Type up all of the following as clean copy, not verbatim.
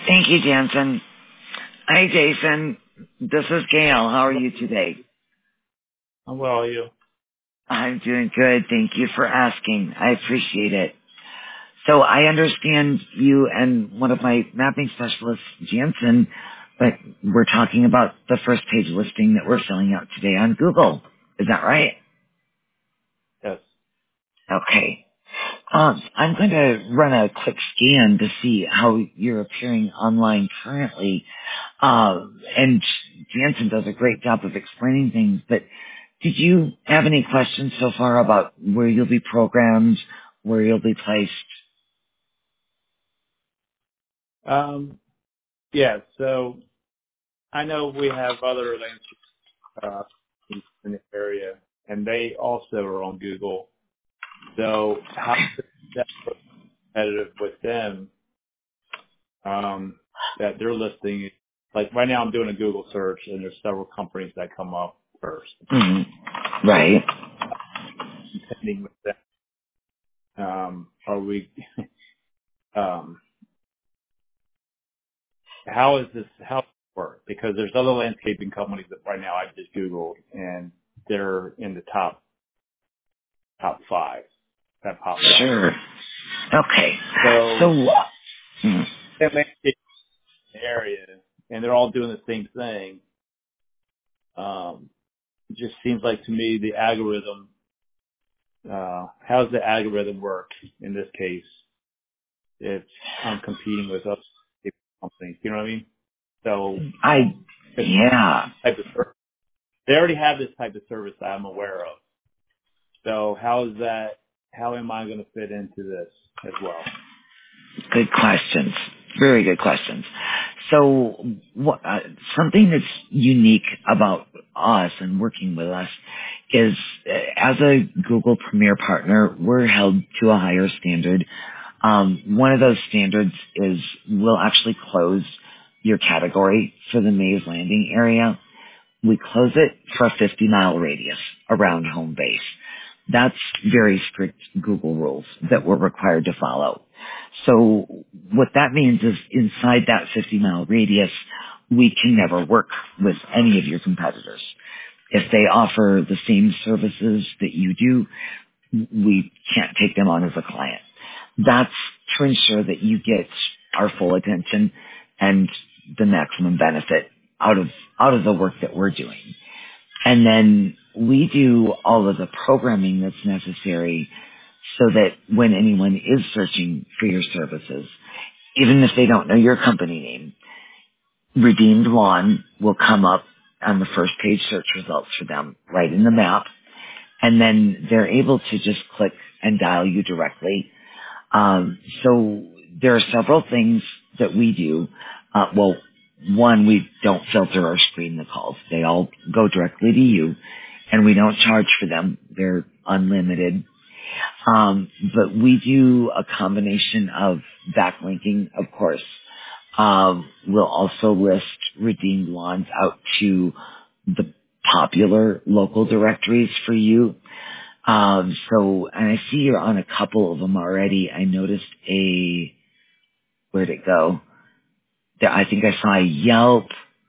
Thank you, Jansen. Hi, Jason. This is Gail. How are you today? I'm well, are you? I'm doing good. Thank you for asking. I appreciate it. So I understand you and one of my mapping specialists, Jansen, but we're talking about the first page listing that we're filling out today on Google. Is that right? Yes. Okay. I'm going to run a quick scan to see how you're appearing online currently. And Jansen does a great job of explaining things, but did you have any questions so far about where you'll be programmed, where you'll be placed? Yeah, so I know we have other landscape in the area, and they also are on Google. So how is that competitive with them that they're listing? Like right now I'm doing a Google search, and there's several companies that come up first. Mm-hmm. Right. Contending with them. Are we, um, how is this, how does it work? Because there's other landscaping companies that right now I just Googled, and they're in the top five that pops up. Sure. Okay. So So, hmm, that landscape area, and they're all doing the same thing. It just seems like to me the algorithm. How does the algorithm work in this case if I'm competing with other companies? You know what I mean? So if yeah. type of service, they already have this type of service that I'm aware of. So how is that? How am I going to fit into this as well? Good questions. Very good questions. So, something that's unique about us and working with us is, as a Google Premier partner, we're held to a higher standard. One of those standards is we'll actually close your category for the Maze Landing area. We close it for a 50-mile radius around home base. That's very strict Google rules that we're required to follow. So what that means is inside that 50-mile radius, we can never work with any of your competitors. If they offer the same services that you do, we can't take them on as a client. That's to ensure that you get our full attention and the maximum benefit out of the work that we're doing. And then we do all of the programming that's necessary so that when anyone is searching for your services, even if they don't know your company name, Redeemed Lawn will come up on the first page search results for them right in the map. And then they're able to just click and dial you directly. So there are several things that we do. One, we don't filter or screen the calls. They all go directly to you, and we don't charge for them. They're unlimited. But we do a combination of backlinking, of course. We'll also list Redeemed Lawns out to the popular local directories for you. And I see you're on a couple of them already. I noticed where'd it go? I think I saw a Yelp,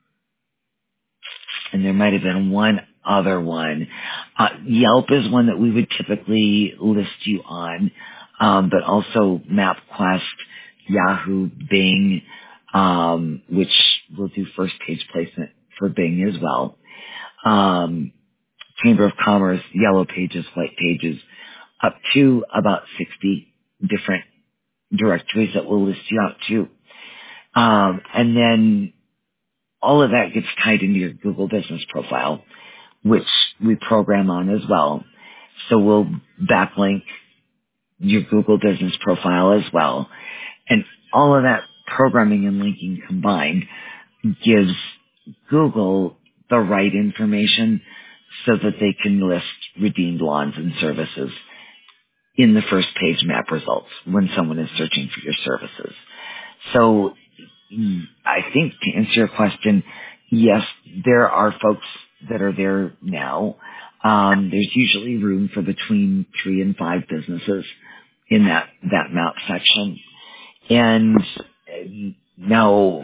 and there might have been one other one. Yelp is one that we would typically list you on, but also MapQuest, Yahoo, Bing, which will do first page placement for Bing as well. Chamber of Commerce, Yellow Pages, White Pages, up to about 60 different directories that we'll list you out to. And then all of that gets tied into your Google Business Profile, which we program on as well. So we'll backlink your Google Business Profile as well. And all of that programming and linking combined gives Google the right information so that they can list redeemed lawns and services in the first page map results when someone is searching for your services. So I think to answer your question, yes, there are folks that are there now. There's usually room for between 3 and 5 businesses in that map section. And Now,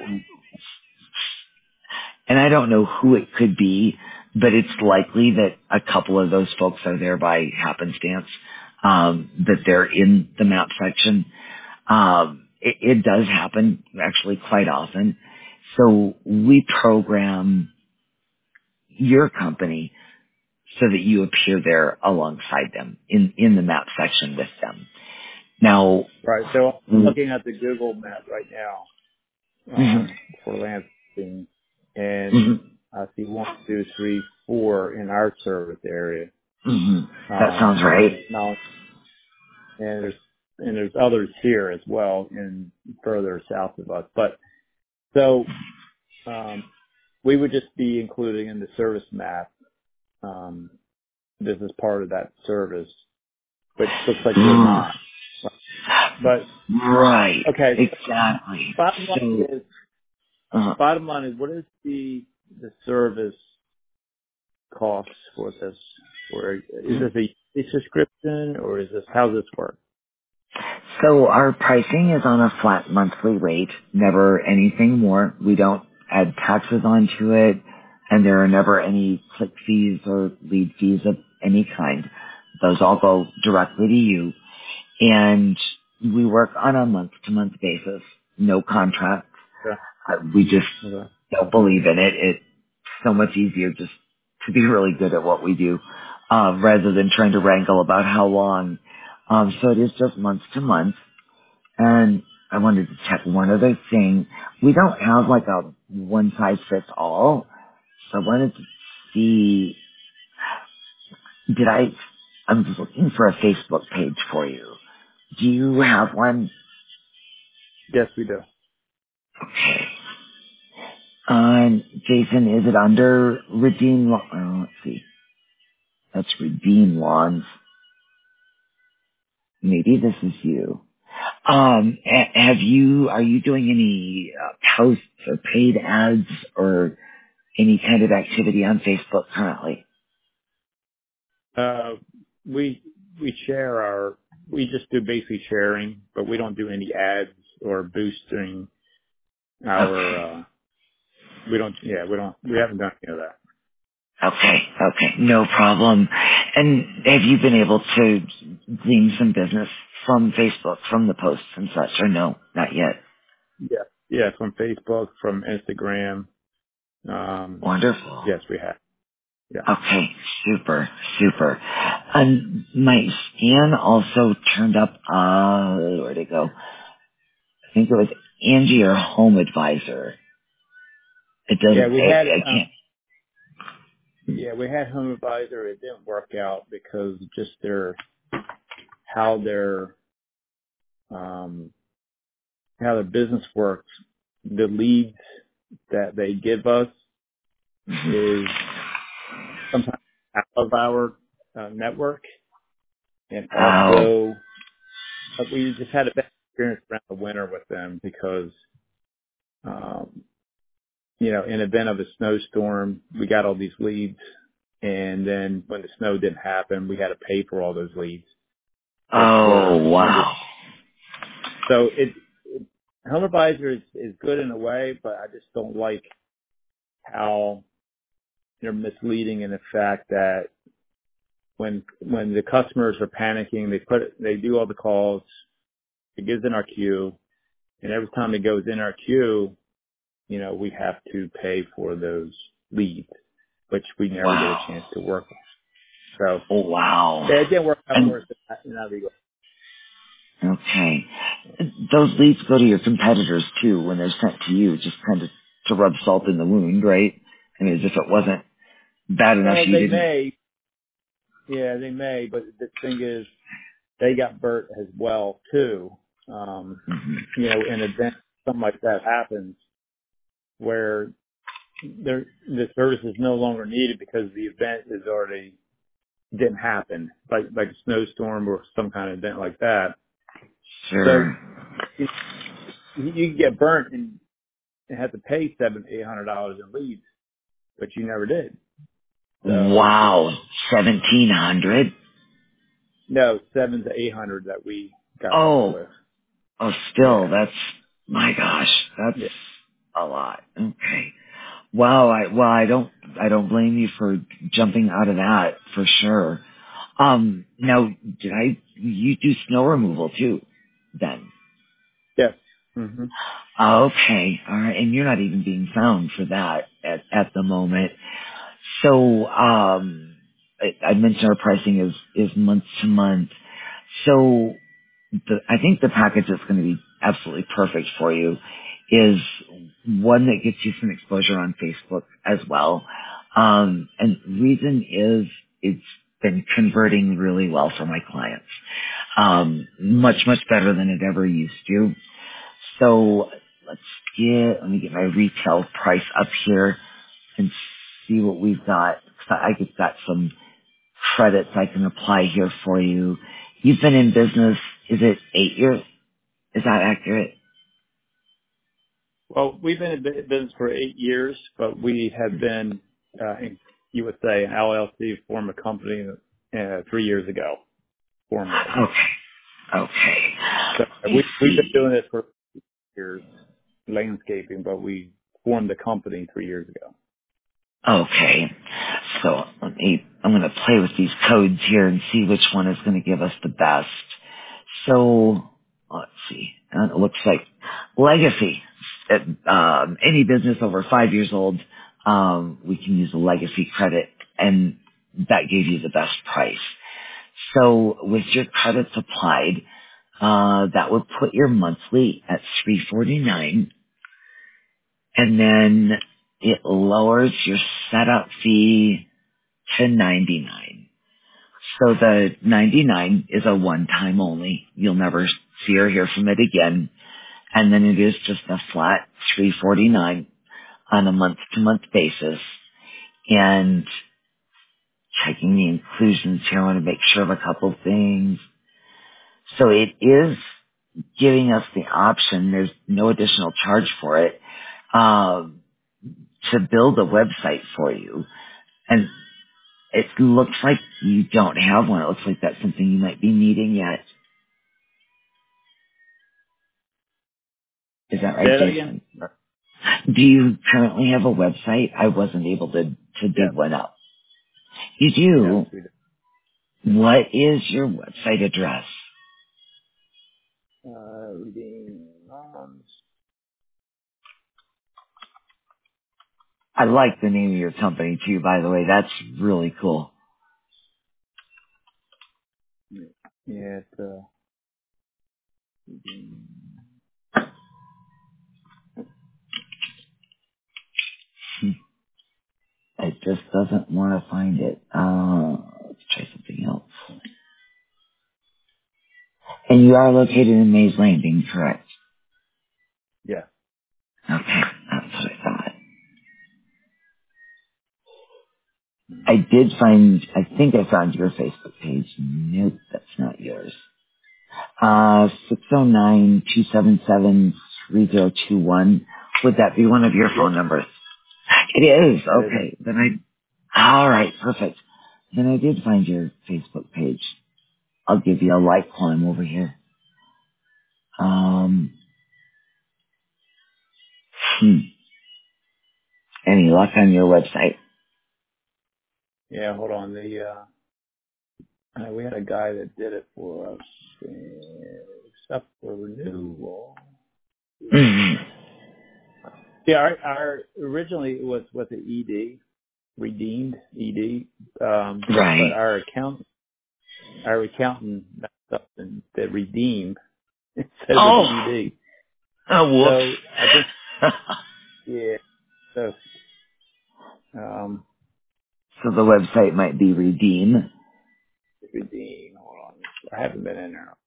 and I don't know who it could be, but it's likely that a couple of those folks are there by happenstance, that they're in the map section. It does happen actually quite often. So we program your company so that you appear there alongside them in the map section with them. Now, Right. So I'm looking at the Google map right now, mhm, for landscaping, and mhm, I see 1, 2, 3, 4 in our service area. mhm. That sounds right. Now, and there's others here as well in further south of us. But so, we would just be including in the service map, this is part of that service, which looks like we're Mm, not. But right, okay, so exactly. bottom line So, is, uh, what is the service cost for this? Or is this a subscription, or is this, how does this work? so our pricing is on a flat monthly rate, never anything more. We don't add taxes onto it, and there are never any click fees or lead fees of any kind. Those all go directly to you, and we work on a month-to-month basis, no contract. Yeah. We just Okay. don't believe in it. It's so much easier just to be really good at what we do, rather than trying to wrangle about how long. So it is just month to month. And I wanted to check one other thing. We don't have like a one size fits all. So I wanted to see, I'm just looking for a Facebook page for you. Do you have one? Yes, we do. Okay. Jason, is it under let's see. That's Redeem Lawns. Maybe this is you. Are you doing any posts or paid ads or any kind of activity on Facebook currently? Uh, we we just do basically sharing, but we don't do any ads or boosting our. Okay. We haven't done any of that. Okay. No problem. And have you been able to glean some business from Facebook, from the posts and such, or no? Not yet. Yeah, yeah, from Facebook, from Instagram. Um, Wonderful. yes, we have. Yeah, Okay, super. And my scan also turned up, where'd it go? I think it was Angie or Home Advisor. It yeah, doesn't, we had. I can't. Yeah, we had Home Advisor. It didn't work out because just how their um, how their business works. The leads that they give us is sometimes out of our network, and Oh, also we just had a bad experience around the winter with them because um, in event of a snowstorm, we got all these leads, and then when the snow didn't happen, we had to pay for all those leads, which were under. wow. So Home Advisor is good in a way, but I just don't like how they're misleading in the fact that when the customers are panicking, they do all the calls, it goes in our queue, and every time it goes in our queue, we have to pay for those leads, which we never get a Wow. chance to work on. So Wow. yeah, it didn't work out And, for us in that regard. okay. Those leads go to your competitors too when they're sent to you, just kind of to rub salt in the wound, right? I mean, as if it wasn't bad enough Well, you didn't. they may, but the thing is, they got burnt as well too. Mhm. In event something like that happens, where the service is no longer needed because the event is already didn't happen, like a snowstorm or some kind of event like that. So Sure. you can get burnt and have to pay $700-800 in leads, but you never did. So Wow. 1,700? no, 700 to 800 that we got burnt Oh, with. oh, still, Yeah, that's My gosh, that's Yeah. a lot. Okay. Wow. I don't blame you for jumping out of that for sure. Now, you do snow removal too, then? Yes. Hmm. Okay. All right. And you're not even being found for that at the moment. So, I mentioned our pricing is month to month. So I think the package that's going to be absolutely perfect for you is one that gets you some exposure on Facebook as well. And reason is it's been converting really well for my clients. Much better than it ever used to. So let me get my retail price up here and see what we've got. I just got some credits I can apply here for you. You've been in business, is it 8 years? Is that accurate? Well, we've been in business for 8 years, but we have been, you would say, an LLC, formed a company 3 years ago, formally. Okay. So Let me we've been see. doing this for years, landscaping, but we formed the company 3 years ago. Okay. So I'm going to play with these codes here and see which one is going to give us the best. So let's see. It looks like legacy. Any business over 5 years old, we can use a legacy credit, and that gave you the best price. So with your credits applied, that would put your monthly at $349, and then it lowers your setup fee to $99. So the $99 is a one-time only. You'll never see or hear from it again. And then it is just a flat $349 on a month-to-month basis. And checking the inclusions here, I want to make sure of a couple things. So it is giving us the option, there's no additional charge for it, um, to build a website for you. And it looks like you don't have one. It looks like that's something you might be needing yet. Is that Say right, that again? Jason? Do you currently have a website? I wasn't able to dig Yes. one up. You Yes, do? we do. What is your website address? Redeem bonds. I like the name of your company too, by the way. That's really cool. Yeah, it's, redeem. It just doesn't want to find it. Let's try something else. And you are located in Mays Landing, correct? Yeah. Okay, that's what I thought. I think I found your Facebook page. Nope, that's not yours. 609-277-3021. Would that be one of your Yes, phone numbers? It is. that is it. Okay. All right. Perfect. Then I did find your Facebook page. I'll give you a like while I'm over here. Um, hmm. Any luck on your website? Yeah, hold on. We had a guy that did it for us, except for renewal. Mhm. Yeah, our originally it was with the ED, redeemed ED, but Right. our accountant messed up and said redeem instead of the Oh. ED. Oh, So I think, whoops. yeah, so, So the website might be Redeem. redeem, hold on. I haven't been in there.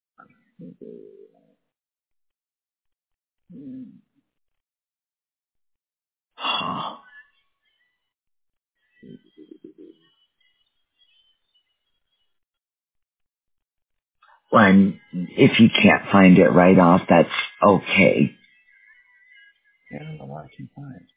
Huh. And if you can't find it right off, that's okay. Yeah, I don't know why I can't find it.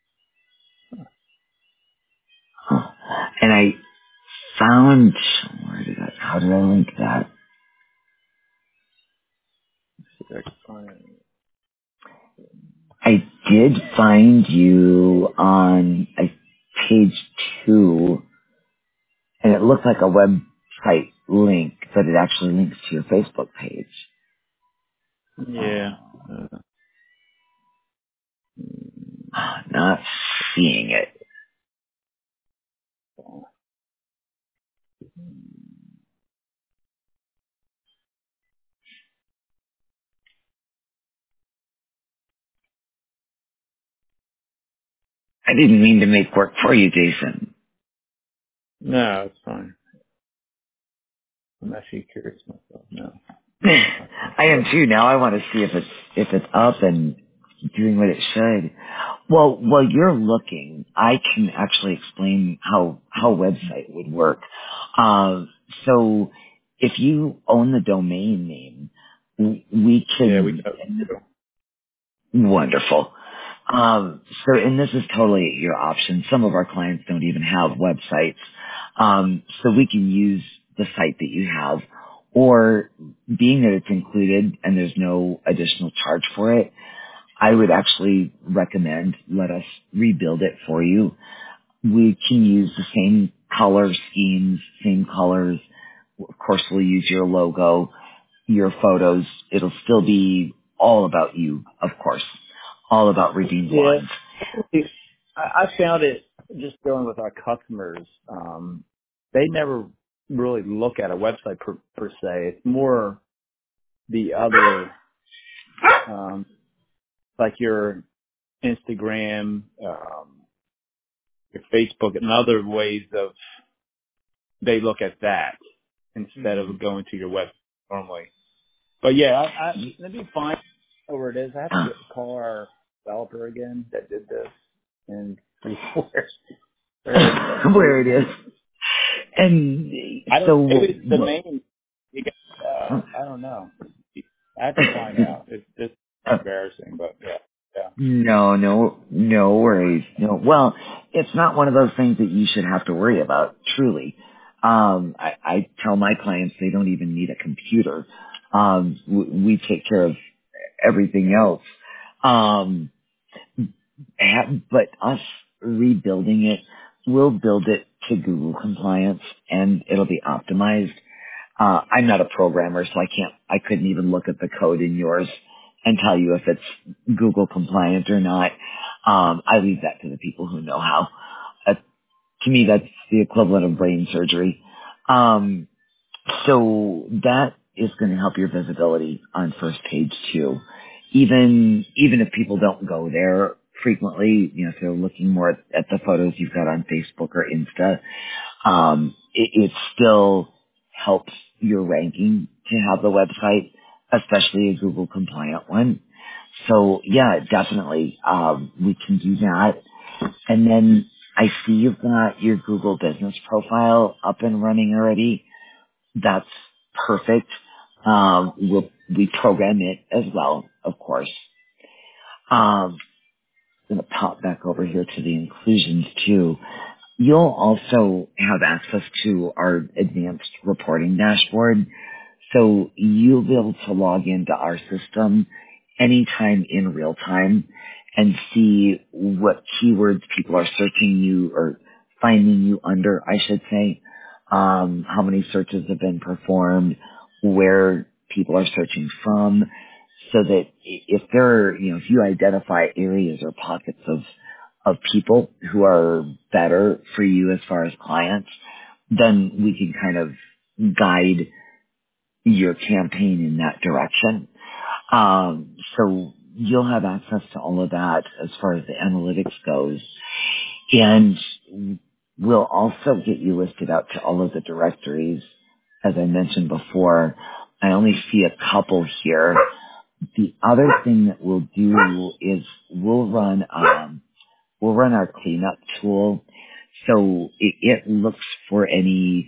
Huh. And I found, how did I link that? See if I can find it. did find you on page 2, and it looked like a website link, but it actually links to your Facebook page. Yeah. Not seeing it. I didn't mean to make work for you, Jason. No, it's fine. I'm actually curious myself now. I am too. Now I want to see if it's up and doing what it should. Well, while you're looking, I can actually explain how website would work. So if you own the domain name, we can. Yeah, we know. Wonderful. And this is totally at your option. Some of our clients don't even have websites. So we can use the site that you have, or being that it's included and there's no additional charge for it, I would actually recommend let us rebuild it for you. We can use the same color schemes, same colors. Of course, we'll use your logo, your photos. It'll still be all about you, of course. All about redeemed wines. I found it just dealing with our customers. They never really look at a website per se. It's more the other, like your Instagram, your Facebook, and other ways of they look at that instead of going to your website normally. But yeah, let me find where it is. I have to call our developer again that did this and see where it is. And so maybe it's the main. I don't know. I have to find out. It's just embarrassing, but yeah. No worries. No, well, it's not one of those things that you should have to worry about. Truly, I tell my clients they don't even need a computer. We take care of everything else. But us rebuilding it, we'll build it to Google compliance, and it'll be optimized. I'm not a programmer, so I couldn't even look at the code in yours and tell you if it's Google compliant or not. I leave that to the people who know how. To me, that's the equivalent of brain surgery. So that is going to help your visibility on first page too. Even if people don't go there frequently, if they're looking more at the photos you've got on Facebook or Insta, it still helps your ranking to have the website, especially a Google compliant one. So yeah, definitely, we can do that. And then I see you've got your Google business profile up and running already. That's perfect. We program it as well, of course. I'm going to pop back over here to the inclusions too. You'll also have access to our advanced reporting dashboard. So you'll be able to log into our system anytime in real time and see what keywords people are searching you or finding you under, I should say. How many searches have been performed, where people are searching from, so that if if you identify areas or pockets of people who are better for you as far as clients, then we can kind of guide your campaign in that direction. So you'll have access to all of that as far as the analytics goes. And we'll also get you listed out to all of the directories. As I mentioned before, I only see a couple here. The other thing that we'll do is we'll run our cleanup tool. So it looks for any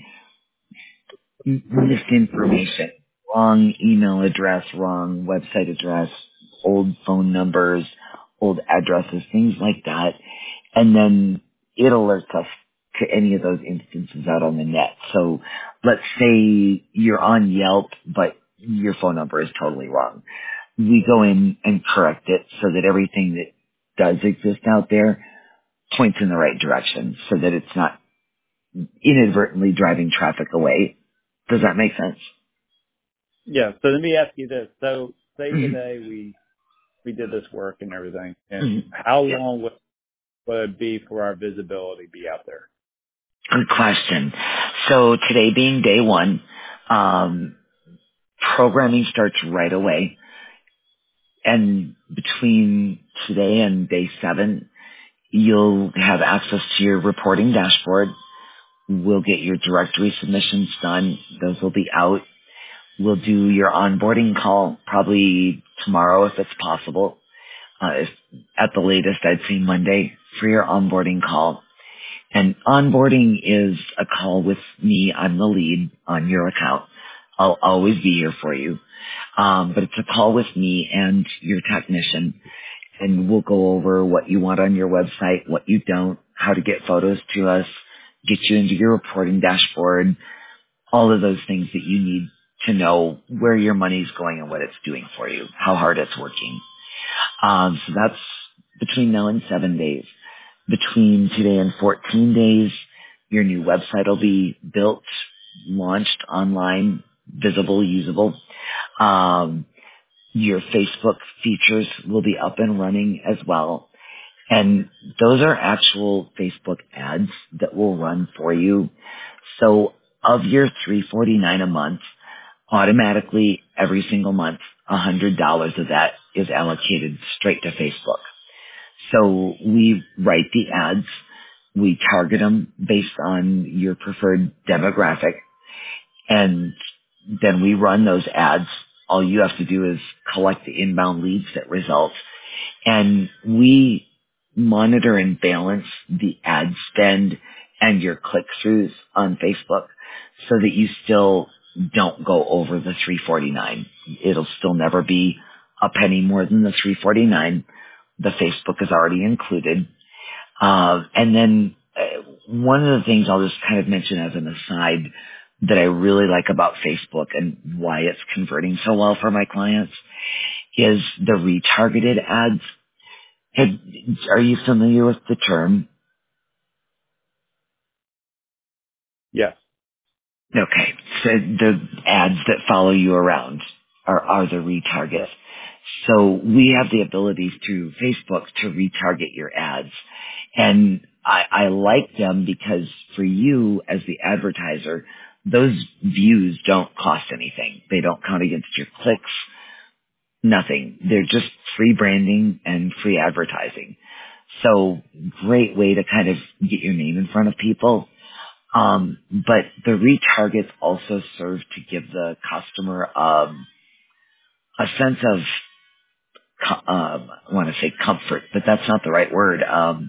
misinformation, wrong email address, wrong website address, old phone numbers, old addresses, things like that. And then it alerts us to any of those instances out on the net. So let's say you're on Yelp, but your phone number is totally wrong. We go in and correct it so that everything that does exist out there points in the right direction so that it's not inadvertently driving traffic away. Does that make sense? Yeah. So let me ask you this. So say today we did this work and everything, and how long would it be for our visibility to be out there? Good question. So today being day one, programming starts right away. And between today and day 7, you'll have access to your reporting dashboard. We'll get your directory submissions done. Those will be out. We'll do your onboarding call probably tomorrow if it's possible. If, at the latest, I'd say Monday for your onboarding call. And onboarding is a call with me. I'm the lead on your account. I'll always be here for you. But it's a call with me and your technician. And we'll go over what you want on your website, what you don't, how to get photos to us, get you into your reporting dashboard, all of those things that you need to know where your money's going and what it's doing for you, how hard it's working. So that's between now and 7 days. Between today and 14 days, your new website will be built, launched online, visible, usable. Your Facebook features will be up and running as well. And those are actual Facebook ads that will run for you. So of your $349 a month, automatically every single month, $100 of that is allocated straight to Facebook. So we write the ads, we target them based on your preferred demographic, and then we run those ads. All you have to do is collect the inbound leads that result, and we monitor and balance the ad spend and your click-throughs on Facebook so that you still don't go over the $349. It'll still never be a penny more than the $349. The Facebook is already included. And then one of the things I'll just kind of mention as an aside that I really like about Facebook and why it's converting so well for my clients is the retargeted ads. Are you familiar with the term? Yes. Okay. So the ads that follow you around are the retargets. So we have the ability through Facebook to retarget your ads. And I like them because for you as the advertiser, those views don't cost anything. They don't count against your clicks, nothing. They're just free branding and free advertising. So great way to kind of get your name in front of people. But the retargets also serve to give the customer a sense of, I want to say comfort, but that's not the right word.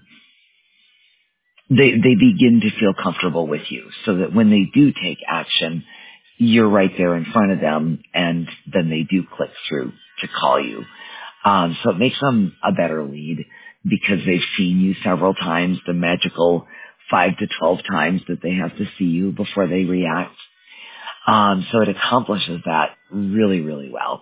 They begin to feel comfortable with you so that when they do take action, you're right there in front of them, and then they do click through to call you. So it makes them a better lead because they've seen you several times, the magical 5 to 12 times that they have to see you before they react. So it accomplishes that really, really well.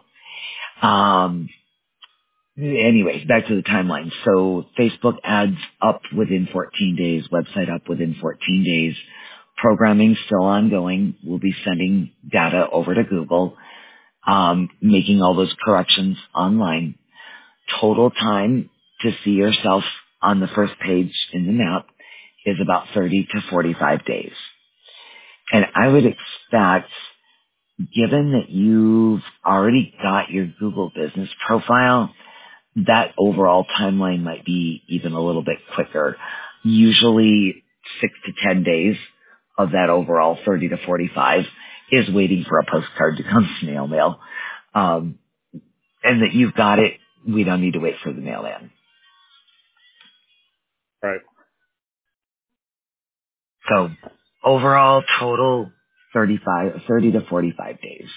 Anyways, back to the timeline. So Facebook ads up within 14 days, website up within 14 days. Programming still ongoing. We'll be sending data over to Google, making all those corrections online. Total time to see yourself on the first page in the map is about 30 to 45 days. And I would expect, given that you've already got your Google business profile, that overall timeline might be even a little bit quicker. Usually 6 to 10 days of that overall 30 to 45 is waiting for a postcard to come snail mail. And that you've got it, we don't need to wait for the mailman. Right. So overall total 30 to 45 days.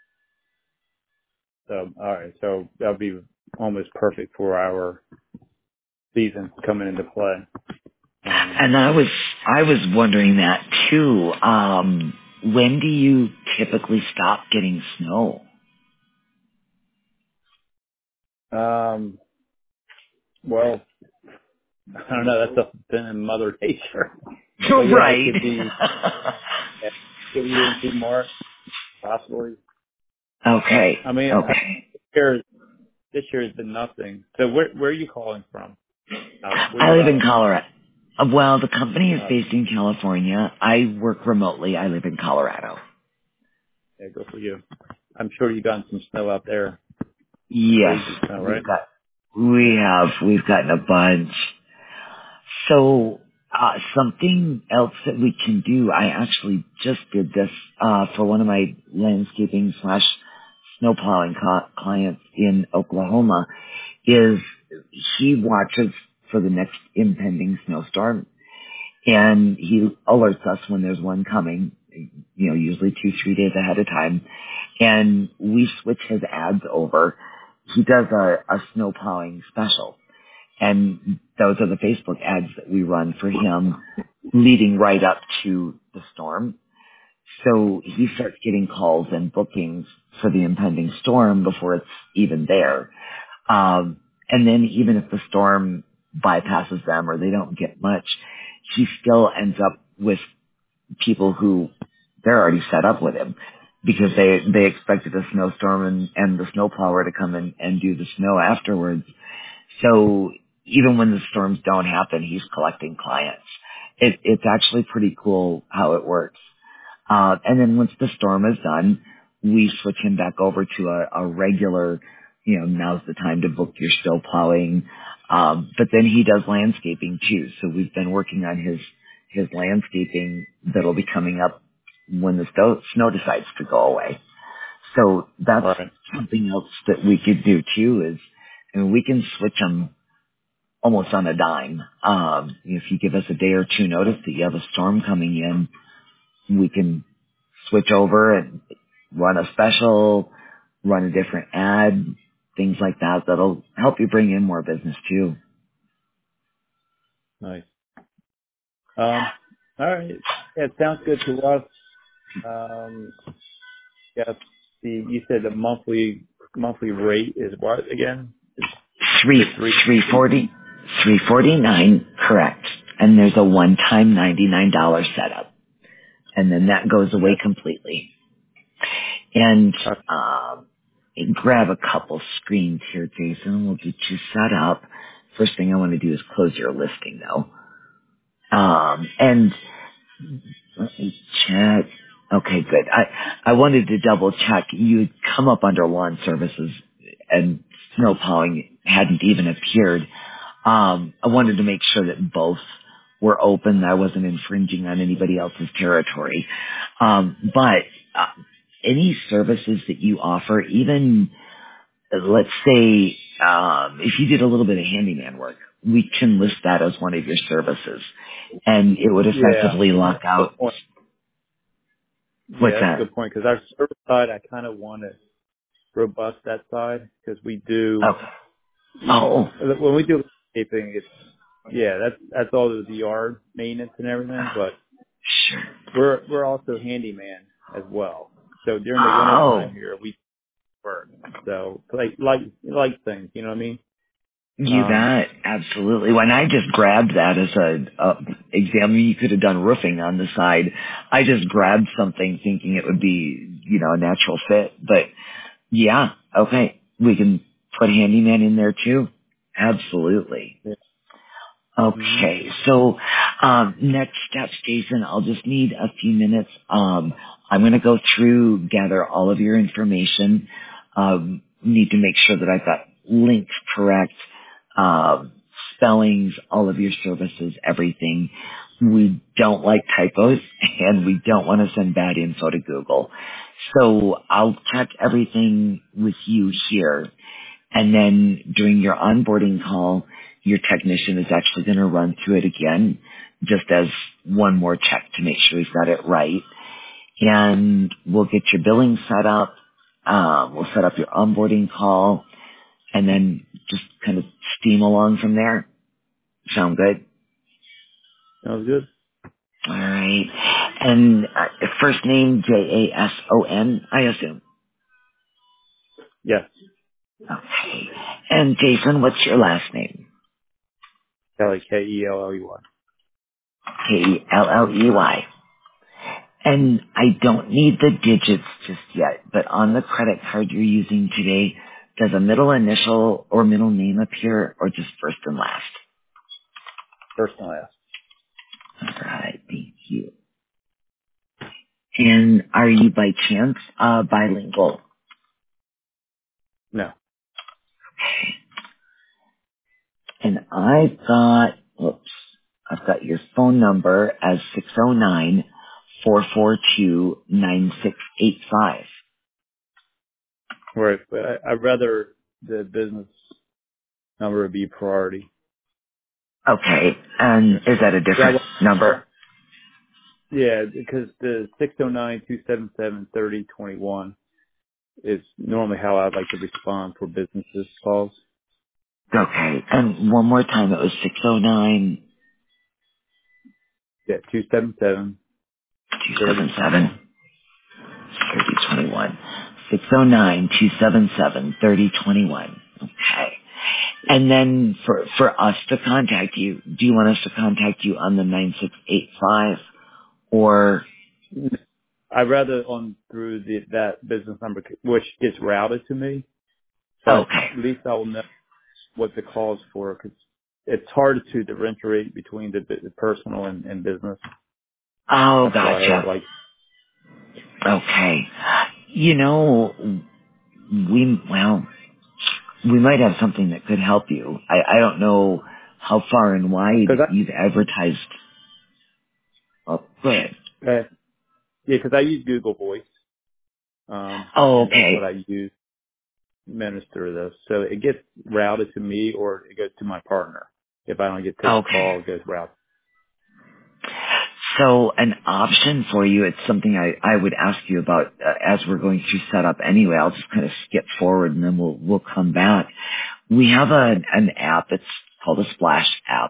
So, all right. So that'll be almost perfect for our season coming into play. And I was wondering that too. When do you typically stop getting snow? Well, I don't know. That's up to Mother Nature. But yeah, it Right. could be. Yeah, could be even see more possibly. Okay. I mean, Okay. this year has been nothing. So where are you calling from? Where are I you live in dialing from? Colorado. Well, the company is Uh, based in California. I work remotely. I live in Colorado. yeah, go for you. I'm sure you got some snow out there. Yes, Crazy snow, right? we Yeah. have. We've gotten a bunch. So, something else that we can do, I actually just did this, for one of my landscaping slash snow plowing clients in Oklahoma, is he watches for the next impending snowstorm, and he alerts us when there's one coming, usually 2-3 days ahead of time, and we switch his ads over. He does a snow plowing special, and those are the Facebook ads that we run for him leading right up to the storm. So he starts getting calls and bookings for the impending storm before it's even there. And then even if the storm bypasses them or they don't get much, he still ends up with people who they're already set up with him because they expected a snowstorm and the snowplower to come in and do the snow afterwards. So even when the storms don't happen, he's collecting clients. It's actually pretty cool how it works. And then once the storm is done, we switch him back over to a regular, now's the time to book your snow plowing. But then he does landscaping too. So we've been working on his landscaping that'll be coming up when the snow decides to go away. So that's All right. something else that we could do too is, we can switch them almost on a dime. If you give us a day or two notice that you have a storm coming in, we can switch over and run a special, run a different ad, things like that. That'll help you bring in more business too. Nice. All right. Yeah, it sounds good to us. Um, yeah, you said the monthly rate is what again? You Three, said three. 340, 349, correct. And there's a one-time $99 setup. And then that goes away That's completely. And, uh, grab a couple screens here, Jason. We'll get you set up. First thing I want to do is close your listing though. And let me check. Okay, good. I wanted to double check. You'd come up under lawn services and snow plowing hadn't even appeared. I wanted to make sure that both were open. I wasn't infringing on anybody else's territory. But any services that you offer, even let's say, if you did a little bit of handyman work, we can list that as one of your services, and it would yeah. effectively lock Good out. point. What's Yeah, that's a that? good point because our service side, I kind of want to robust that side because we do Oh, oh, when we do landscaping, it's yeah, that's all the yard maintenance and everything, but sure. we're also handyman as well. So during the winter Oh, time here, we work. So like things, you know what I mean? you bet. Absolutely. When I just grabbed that as a example, you could have done roofing on the side. I just grabbed something thinking it would be, a natural fit. But yeah, okay. We can put handyman in there too. Absolutely. Yeah. Hmm. Okay, so next steps, Jason, I'll just need a few minutes. I'm going to go through, gather all of your information. Need to make sure that I've got links correct, spellings, all of your services, everything. We don't like typos, and we don't want to send bad info to Google. So I'll check everything with you here. And then during your onboarding call, your technician is actually going to run through it again, just as one more check to make sure he's got it right. And we'll get your billing set up. We'll set up your onboarding call and then just kind of steam along from there. Sound good? Sounds good. All right. And first name, Jason, I assume. Yes. Okay. And Jason, what's your last name? Kelley. Kelley. And I don't need the digits just yet, but on the credit card you're using today, does a middle initial or middle name appear, or just first and last? First and last. All right, thank you. And are you by chance bilingual? No. And I've got your phone number as 609-442-9685. Right. But I'd rather the business number be priority. Okay, and is that a different number? Yeah, because the 609-277-3021 is normally how I'd like to respond for businesses calls. Okay, and one more time, it was 609 Yeah, 277 277 3021. 3021. 609-277-3021. Okay. And then for us to contact you, do you want us to contact you on the 9685 or? I'd rather on through that business number, which gets routed to me, but Okay. at least I will know what the call is for, because it's hard to differentiate between the personal and business. Oh, That's why I gotcha. like. Okay. You know, we might have something that could help you. I don't know how far and wide Because you've advertised. Oh, go ahead. because I use Google Voice, Oh, and that's okay. what I use to minister this. So it gets routed to me, or it goes to my partner. If I don't get to take the Okay. call, it goes routed. So an option for you, it's something I would ask you about as we're going through setup anyway. I'll just kind of skip forward and then we'll come back. We have an app. It's called a Splash app.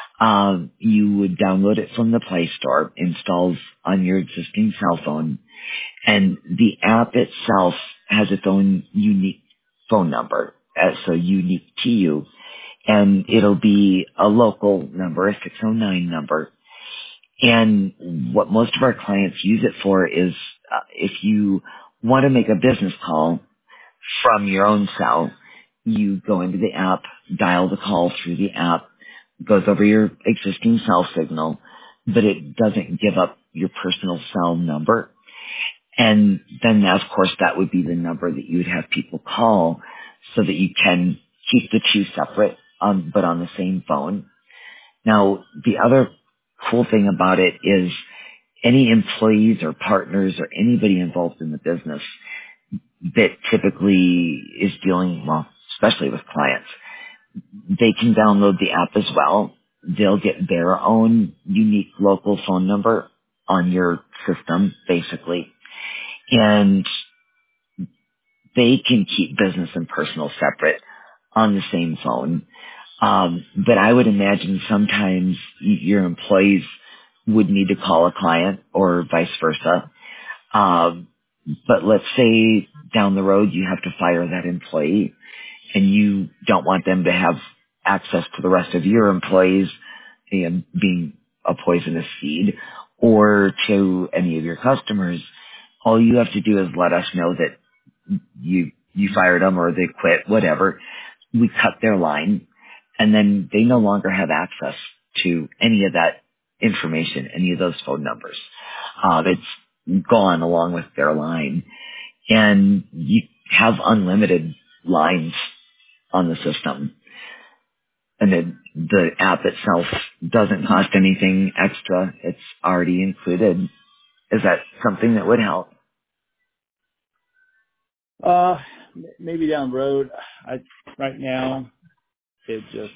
You would download it from the Play Store, installs on your existing cell phone, and the app itself has its own unique phone number, so unique to you, and it'll be a local number, a 609 number. And what most of our clients use it for is if you want to make a business call from your own cell, you go into the app, dial the call through the app, goes over your existing cell signal, but it doesn't give up your personal cell number. And then, of course, that would be the number that you would have people call so that you can keep the two separate, but on the same phone. Now, the other cool thing about it is any employees or partners or anybody involved in the business that typically is dealing, well, especially with clients, they can download the app as well. They'll get their own unique local phone number on your system, basically. And they can keep business and personal separate on the same phone. But I would imagine sometimes your employees would need to call a client or vice versa. But let's say down the road you have to fire that employee and you don't want them to have access to the rest of your employees and being a poisonous seed or to any of your customers. All you have to do is let us know that you fired them or they quit, whatever. We cut their line and then they no longer have access to any of that information, any of those phone numbers. It's gone along with their line. And you have unlimited lines on the system. And the app itself doesn't cost anything extra. It's already included. Is that something that would help? Maybe down the road. Right now, it just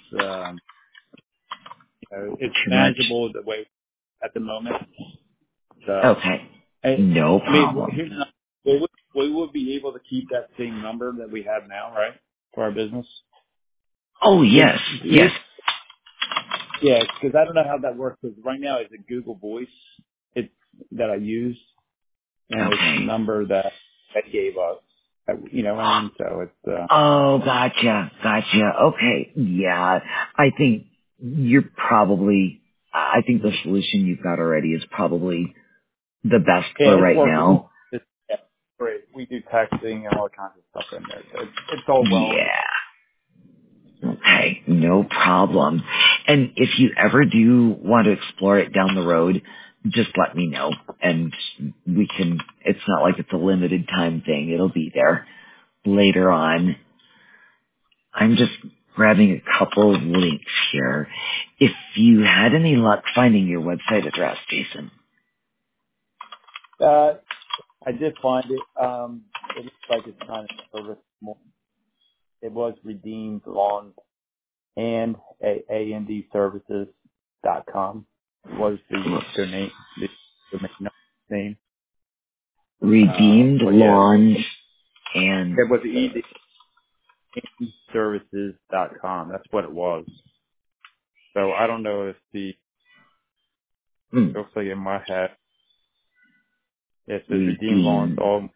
it's Too much? manageable the way at the moment. So, Okay. No problem. here's another, we would be able to keep that same number that we have now, right, for our business. Oh, yes. Yes. Yeah, because I don't know how that works. Because right now it's a Google Voice that I use, and it's the Okay. number that gave us. You know what I mean? So it's Oh, gotcha. Okay. Yeah. I think you're probably, I think the solution you've got already is probably the best Yeah, for it's right working. now. Yeah, great. We do texting and all kinds of stuff in there, so it's all well understood. Yeah. Okay. No problem. And if you ever do want to explore it down the road, just let me know and we can, it's not like it's a limited time thing. It'll be there later on. I'm just grabbing a couple of links here. If you had any luck finding your website address, Jason. I did find it. It looks like it's kind of service. It was redeemed lawn and andservices.com was the domain name. Redeemed But yeah, Lawns and it was andservices.com. That's what it was. So I don't know if it looks like it might have, it says redeemed lawns, Redeemed all,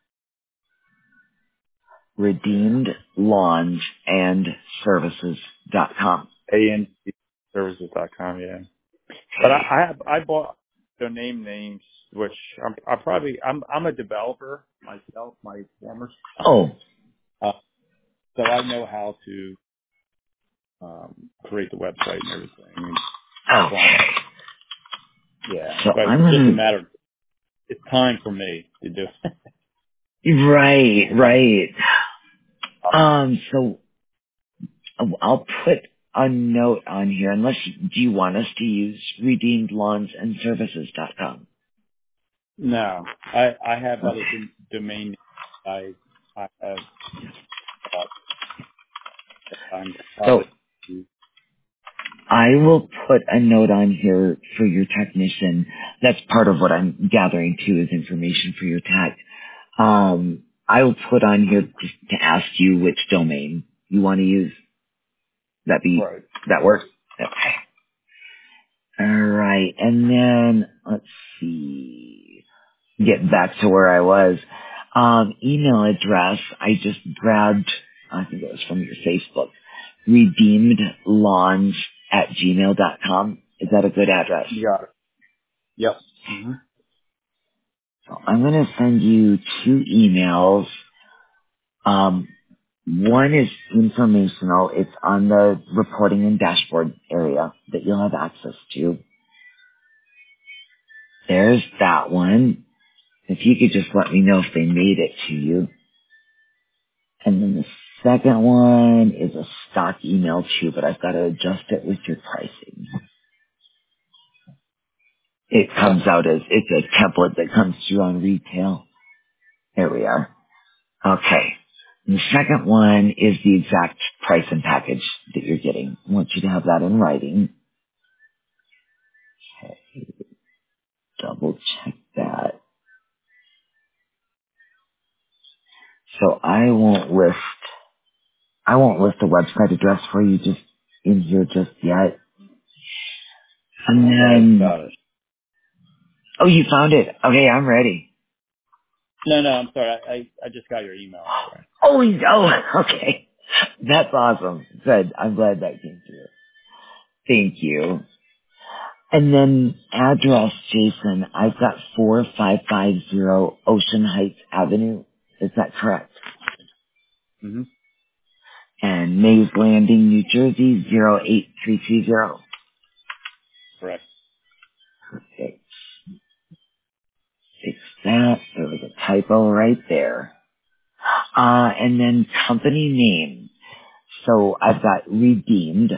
yeah, Redeemed Lawns and Services.com. andservices.com, yeah. But I bought domain names, which I'm a developer myself, my former, Oh, uh, so I know how to create the website and everything. And okay. yeah, So but I'm it's just a gonna, matter of, it's time for me to do it. right, Because right. I'm, So I'll put a note on here, unless, do you want us to use redeemedlawnsandservices.com? no, I have other Okay. domain names I have bought that I'm So probably use. I will put a note on here for your technician. That's part of what I'm gathering too, is information for your tech. I will put on here just to ask you which domain you want to use. Right. That works? Okay. All right. And then let's see. Get back to where I was. Email address. I just grabbed, I think it was from your Facebook, redeemedlawns@gmail.com. Is that a good address? You got it. Yep. Hmm. So I'm going to send you two emails. Um, One is informational. It's on the reporting and dashboard area that you'll have access to. There's that one. If you could just let me know if they made it to you. And then the second one is a stock email too, but I've got to adjust it with your pricing. It Okay. comes out as, it's a template that comes through on retail. There we are. Okay. And the second one is the exact price and package that you're getting. I want you to have that in writing. Double check that. So I won't list the website address for you just in here just yet. And Okay, I just then, got it. oh, you found it. Okay, I'm ready. No, I'm sorry. I just got your email. I'm sorry. Okay. That's awesome. Good. I'm glad that came through. Thank you. And then address, Jason, I've got 4550 Ocean Heights Avenue. Is that correct? Hmm. And Mays Landing, New Jersey, 08320. Correct. Okay. Fix that. There was a typo right there. And then company name. So I've got Redeemed,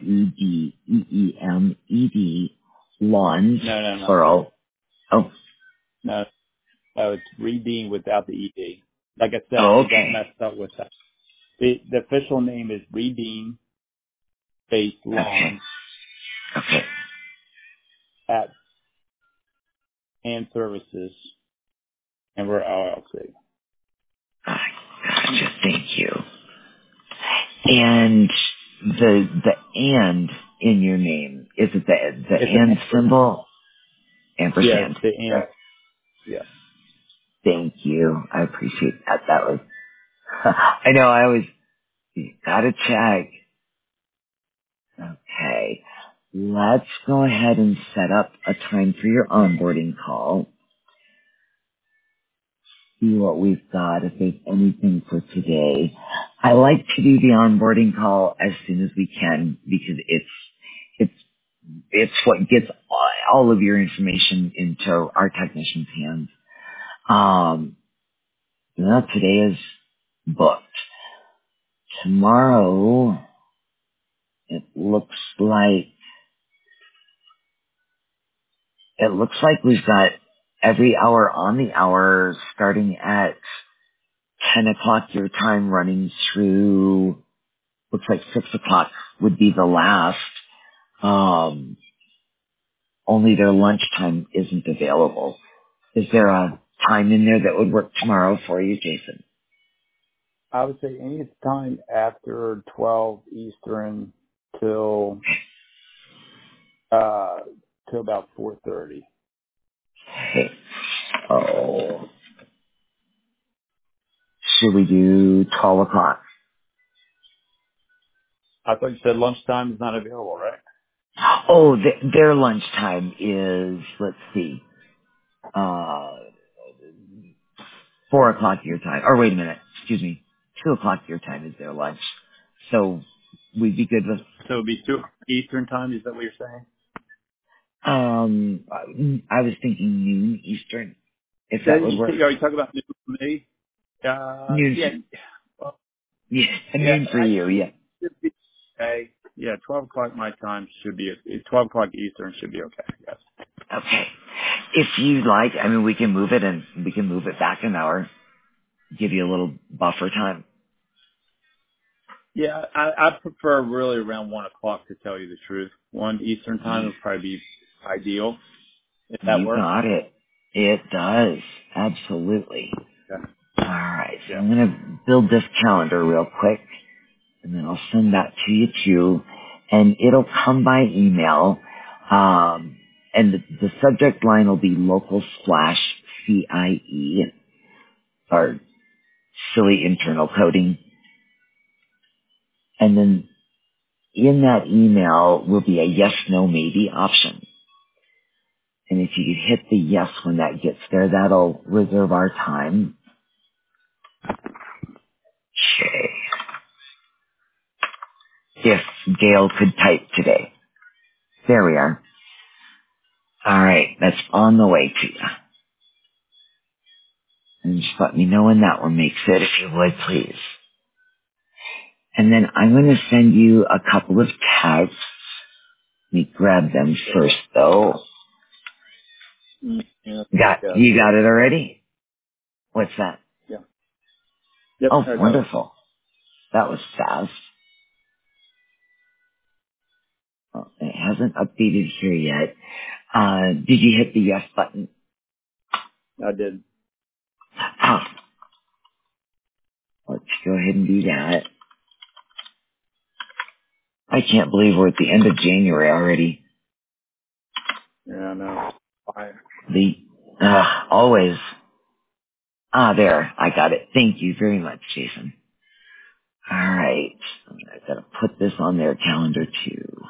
Redeemed, Lawns, No. plural. Oh, No, it's redeemed without the ed. Like I said, oh, it got okay. messed up with that. The official name is Redeem Space Okay. Lawns Okay. at and Services, and we're LLC. Gotcha. Thank you. And the and in your name, is it the It's an and ampersand. symbol? Yeah, Ampersand. the and. Yeah. Thank you. I appreciate that. That was, I know I always gotta check. Okay. let's go ahead and set up a time for your onboarding call. See what we've got, if there's anything for today. I like to do the onboarding call as soon as we can because it's it's what gets all of your information into our technicians' hands. Now today is booked. Tomorrow, it looks like we've got every hour on the hour starting at 10 o'clock your time running through, looks like 6 o'clock would be the last. Only their lunchtime isn't available. Is there a time in there that would work tomorrow for you, Jason? I would say any time after 12 Eastern till about 4:30. Okay. Oh, should we do 12 o'clock? I thought you said lunchtime is not available, right? Oh, their lunchtime is, let's see, uh, 4 o'clock your time. Or wait a minute, excuse me, 2 o'clock your time is their lunch. So we'd be good with, So it'd be 2 Eastern time. Is that what you're saying? I was thinking noon Eastern, if Yeah, that would work. are you talking about noon for me? Noon, Yeah. Well, yeah, yeah, noon for you, yeah. should be okay. Yeah, 12 o'clock my time should be, 12 o'clock Eastern should be okay, yes. Okay. If you like, I mean, we can move it back an hour, give you a little buffer time. Yeah, I prefer really around 1 o'clock to tell you the truth. 1 Eastern time would probably be ideal, if that You works. got it. It does. Absolutely. Yeah. All right. So Yeah. I'm going to build this calendar real quick, and then I'll send that to you too. And it'll come by email. And the subject line will be local slash CIE, or silly internal coding. And then in that email will be a yes, no, maybe option. And if you could hit the yes when that gets there, that'll reserve our time. Okay. If Gail could type today. There we are. All right, that's on the way to you. And just let me know when that one makes it, if you would, please. And then I'm going to send you a couple of tags. Let me grab them first, though. Yeah. Yes. You got it already? What's that? Yeah. Yep, Oh, I got it. wonderful. That was fast. Oh, it hasn't updated here yet. Did you hit the yes button? I did. Oh, let's go ahead and do that. I can't believe we're at the end of January already. Yeah, I know. Fine. Always. There. I got it. Thank you very much, Jason. All right. I gotta put this on their calendar too.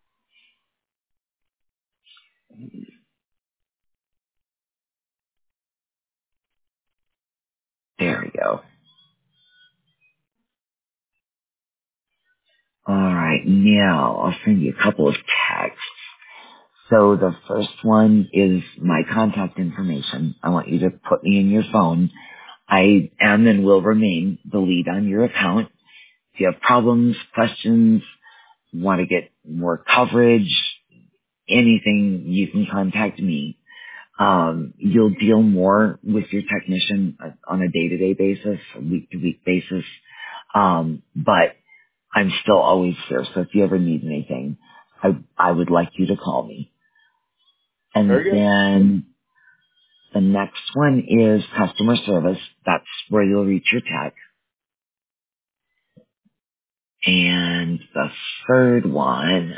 There we go. All right. Now I'll send you a couple of texts. So the first one is my contact information. I want you to put me in your phone. I am and will remain the lead on your account. If you have problems, questions, want to get more coverage, anything, you can contact me. You'll deal more with your technician on a day-to-day basis, a week-to-week basis. But I'm still always here. So if you ever need anything, I would like you to call me. And Very good. then the next one is customer service. That's where you'll reach your tech. And the third one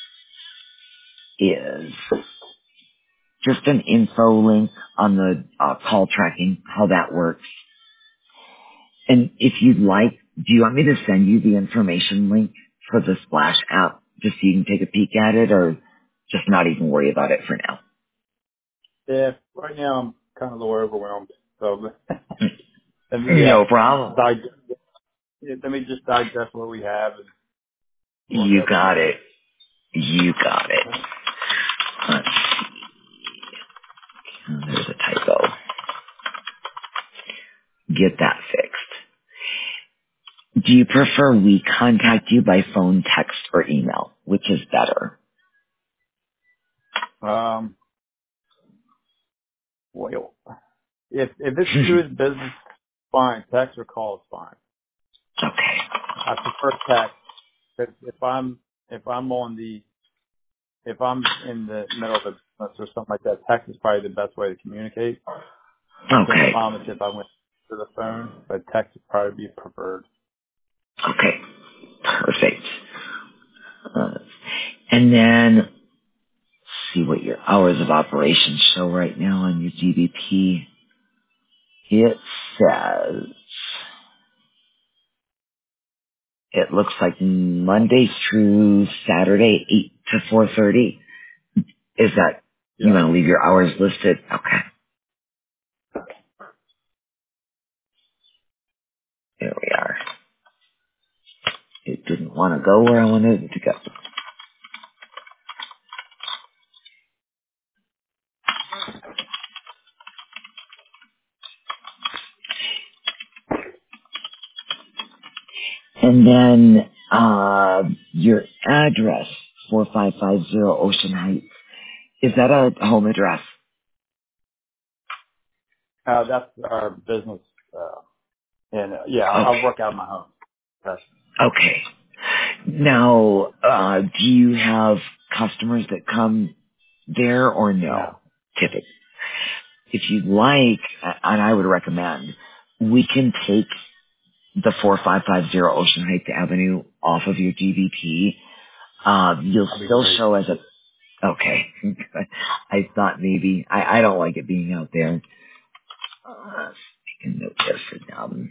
is just an info link on the call tracking, how that works. And if you'd like, do you want me to send you the information link for the Splash app just so you can take a peek at it, or just not even worry about it for now? Yeah, right now I'm kind of a little overwhelmed. So let me No problem. digest. Let me just digest what we have, and we'll You go from got there. it. You got it. Let's see. There's a typo. Get that fixed. Do you prefer we contact you by phone, text, or email? Which is better? Well, if it's through the business, fine. Text or call is fine. Okay. I prefer text. If I'm if I'm in the middle of a business or something like that, text is probably the best way to communicate. I can't Okay. promise if I went to the phone, but text would probably be preferred. Okay. Perfect. And then see what your hours of operation show right now on your GBP. It says it looks like Monday through Saturday, 8 to 4:30. Is that you Yeah. want to leave your hours listed? Okay. There we are. It didn't want to go where I wanted it to go. And then your address, 4550 Ocean Heights. Is that a home address? That's our business. And yeah, I'll Okay. work out of my home. That's, Okay. Now, do you have customers that come there or no? no. Typically. If you'd like, and I would recommend, we can take the 4550 Ocean Heights Avenue off of your GBP. You'll That'd be still great. show as a, okay. I thought maybe, I don't like it being out there. Make a note there for them.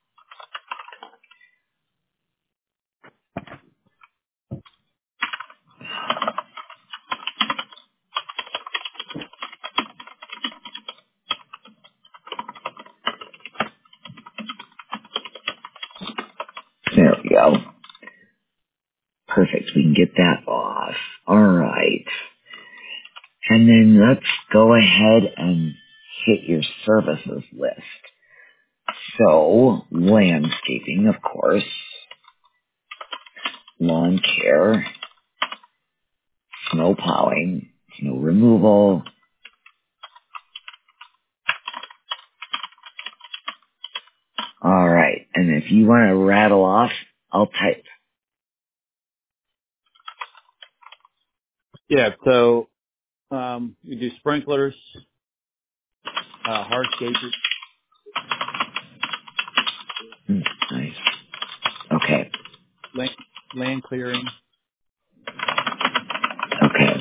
There we go. Perfect. We can get that off. All right. And then let's go ahead and hit your services list. So, landscaping, of course, lawn care, snow plowing, snow removal. All right. And if you want to rattle off, I'll type. Yeah. So we do sprinklers, hardscaping, Nice. Okay. land, land clearing. Okay.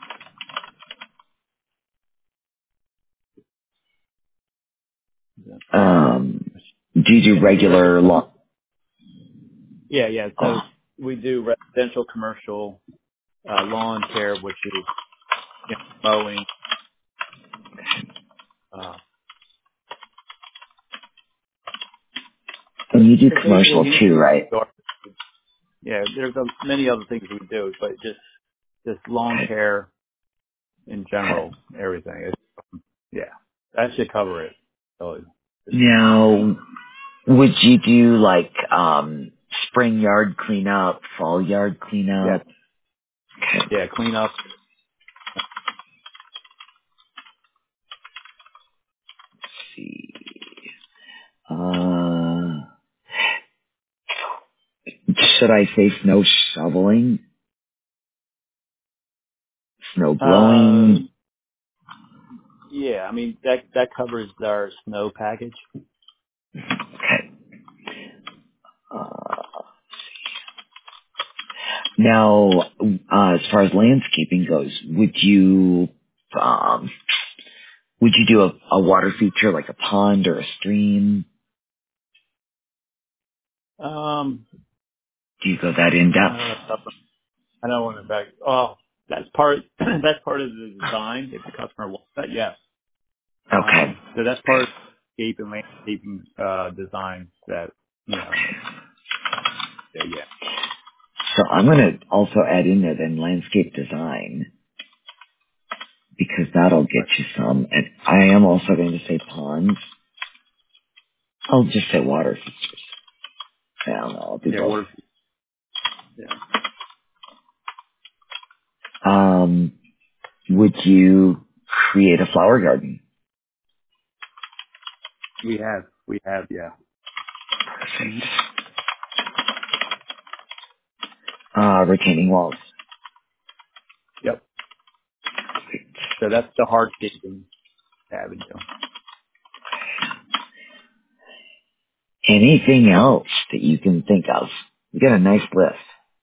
Yeah. Do you do Any regular lawn? Yeah, yeah. So Oh, we do residential, commercial, lawn care, which is mowing. Uh, and you do basically commercial too, anything in right? garden. Yeah, there's many other things we do, but just lawn Okay. care in Okay. general, everything. Yeah, that should cover it. So Now, would you do like spring yard cleanup, fall yard yeah, cleanup? Okay. yeah, clean up. Let's see. Uh, should I say snow shoveling, snow Uh, blowing? yeah, I mean that covers our snow package. Okay. Uh, now, as far as landscaping goes, um, would you do a water feature like a pond or a stream? Um, Do you go that in depth? uh, I don't want to back. Oh, that's part. That's part of the design. If the customer wants that, yes. Okay. So that's part of the landscape and landscaping design that yeah. So I'm going to also add in there then landscape design because that'll get Right. you some. And I am also going to say ponds. I'll just say water features. I don't know. I'll do Yeah. both. Water. Yeah. Would you create a flower garden? We have. We have. Yeah. Perfect. hmm Retaining walls. Yep. So that's the hardscaping avenue. Anything else that you can think of? You got a nice list.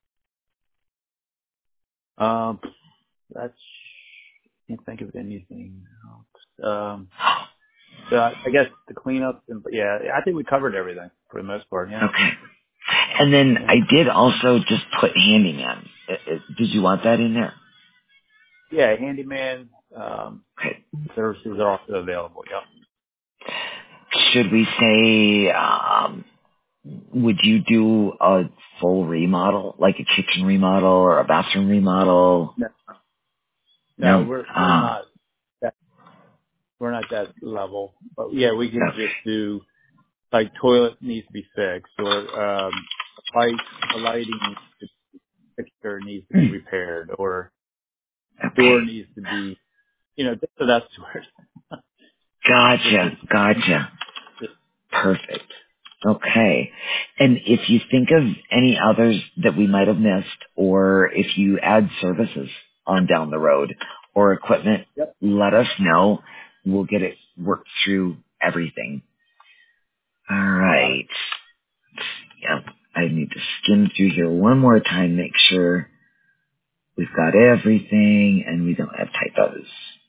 That's. Can't think of anything else. So I guess the cleanup and yeah, I think we covered everything for the most part. Yeah. Okay. And then Yeah. I did also just put handyman. Did you want that in there? Yeah. Handyman Okay. services are also available. Yep. Should we say, would you do a full remodel, like a kitchen remodel or a bathroom remodel? No, no, No. we're not that we're not that level. But yeah, we can Okay. just do like toilet needs to be fixed or light the lighting fixture needs to be repaired or door Okay. needs to be so that's where just Gotcha. Gotcha. just Perfect. Okay. And if you think of any others that we might have missed, or if you add services on down the road or equipment, yep, let us know. We'll get it worked through everything. All got it. right. Yep. I need to skim through here one more time, make sure we've got everything and we don't have typos.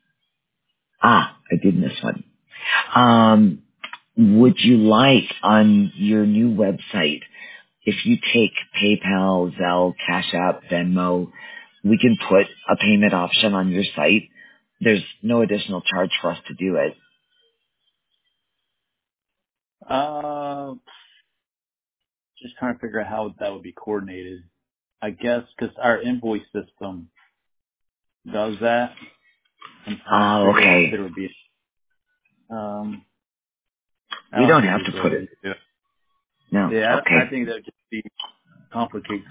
I did miss one. Would you like on your new website, if you take PayPal, Zelle, Cash App, Venmo, we can put a payment option on your site. There's no additional charge for us to do it. Just trying to figure out how that would be coordinated. I guess because our invoice system does that. I'm trying to figure out if Okay. it would be. I We don't don't think have we to put really it. need to do it. No. Yeah, I Okay. think that would just be complicated.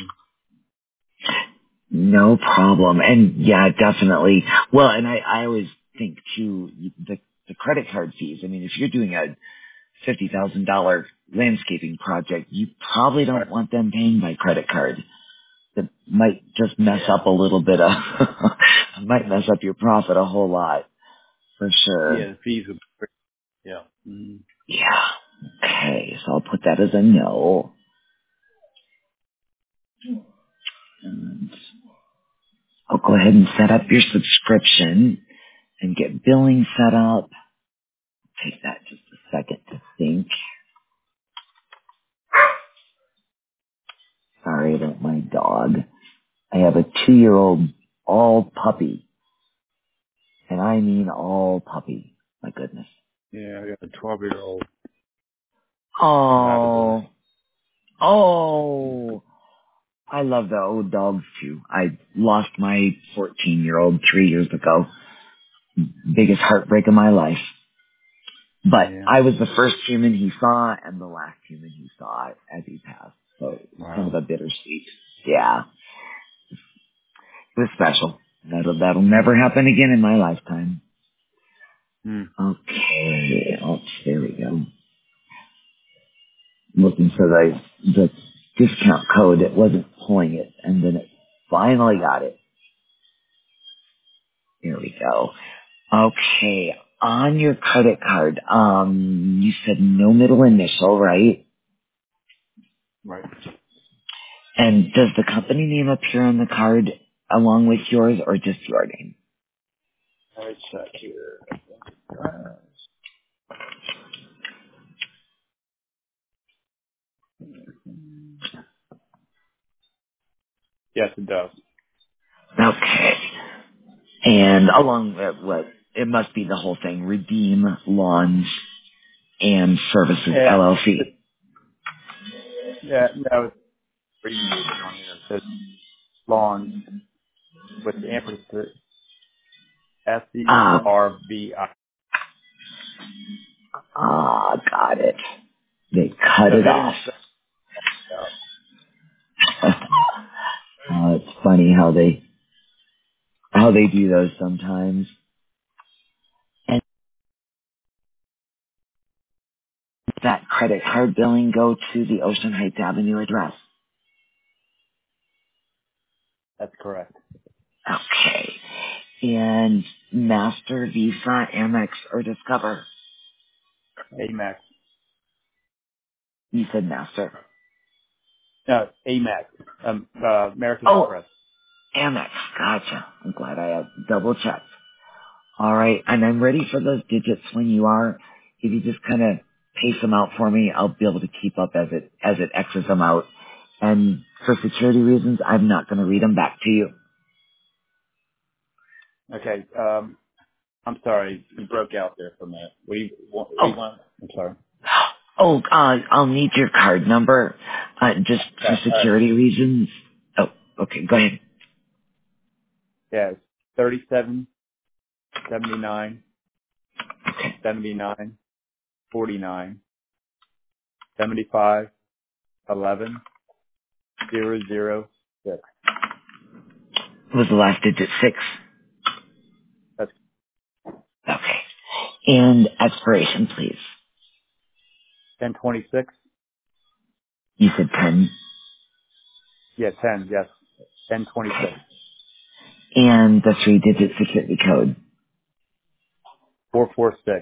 No problem. And yeah, definitely. Well, and I always think too, the credit card fees. I mean, if you're doing a $50,000 landscaping project, you probably Right. don't want them paying by credit card. That might just mess Yeah. up a little bit of, might mess up your profit a whole lot, for Yeah, sure. the fees would. Yeah. mm Yeah. Okay, so I'll put that as a no. And I'll go ahead and set up your subscription and get billing set up. Take that just a second to think. Sorry about my dog. I have a 2-year-old all puppy, and I mean all puppy. My goodness. Yeah, I got a 12-year-old Labrador. Oh, oh. I love the old dogs too. I lost my 14-year-old 3 years ago. Biggest heartbreak of my life. But Yeah. I was the first human he saw and the last human he saw as he passed. So it's kind of Wow. a bittersweet. Yeah, it was special. That'll never happen again in my lifetime. Hmm. Okay, there we go. Looking for the discount code. It wasn't pulling it, and then it finally got it. Here we go. Okay. On your credit card, you said no middle initial, right? Right. And does the company name appear on the card along with yours or just your name? All right, check here. Yes, it does. Okay. And along with what, it must be the whole thing, Redeem Lawns and Services Yeah. LLC. Yeah. No, it's abbreviated on here. It says Lawns with the ampersand Ah, SERVI. got it. They cut So it they off. didn't spell it out. It's funny how they do those sometimes. And that credit card billing go to the Ocean Heights Avenue address. That's correct. Okay. And Master, Visa, Amex, or Discover. Amex. You said Master. No, Amex. American Oh, Express. Amex. Gotcha. I'm glad I had double checked. All right. And I'm ready for those digits when you are. If you just kind of pace them out for me, I'll be able to keep up as it X's them out. And for security reasons, I'm not going to read them back to you. Okay. I'm sorry. You broke out there for a minute. What do you Oh, want? I'm sorry. I'll need your card number, just for Okay. All right. security reasons. Oh, okay. Go ahead. Yeah. It's 37, 79, 79, 49, 75, 11, 006. Was the last digit 6? That's Okay. And expiration, please. 1026. You said 10. Yeah, 10. Yes. Okay. 1026. And the 3-digit security code. 446.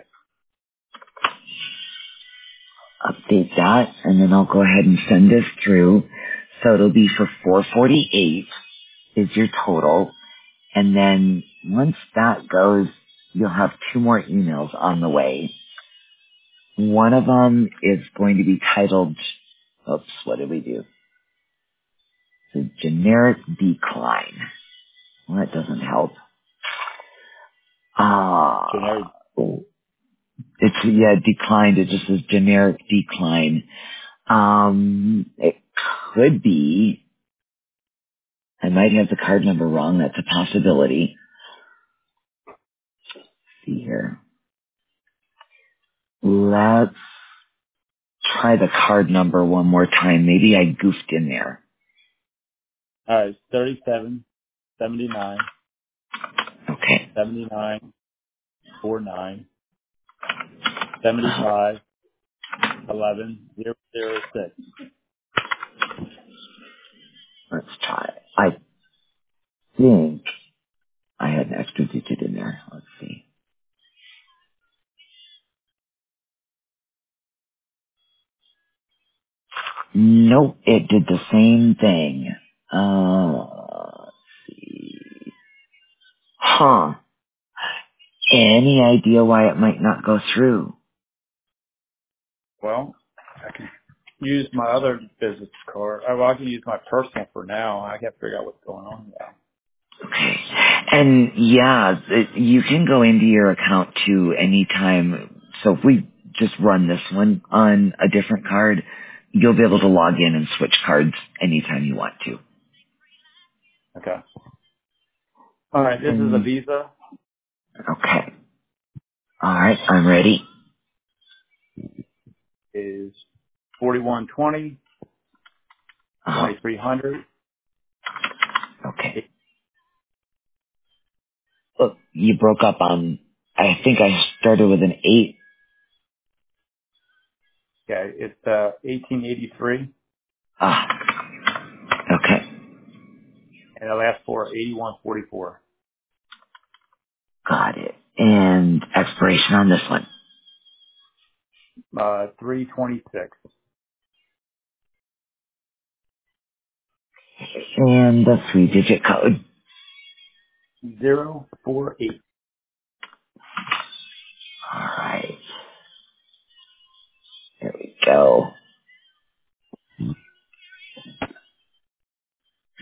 Update that, and then I'll go ahead and send this through. So it'll be for 448 is your total. And then once that goes, you'll have 2 more emails on the way. One of them is going to be titled, oops, what did we do? The generic decline. Well, that doesn't help. Generic. It's, yeah, declined. It just says generic decline. It could be, I might have the card number wrong. That's a possibility. Let's see here. Let's try the card number one more time. Maybe I goofed in there. All right. 37, 79, Okay. 79, 49, 75, 11, 006. Let's try it. I think I had an extra digit in there. Let's see. Nope, it did the same thing. Let's see. Huh. Any idea why it might not go through? Well, I can use my other business card. Oh, well, I can use my personal for now. I got to figure out what's going on now. Okay. And yeah, you can go into your account too anytime. So if we just run this one on a different card, you'll be able to log in and switch cards anytime you want to. Okay. All right. This is a And, Visa. okay. All right. I'm ready. Is 4120, Uh-huh. 2300. Okay. Look, you broke up on, I think I started with an 8. Okay. It's 1883, Ah, okay. and the last four 8144. Got it. And expiration on this one. 326. And the 3-digit code. 048. All right. There we go.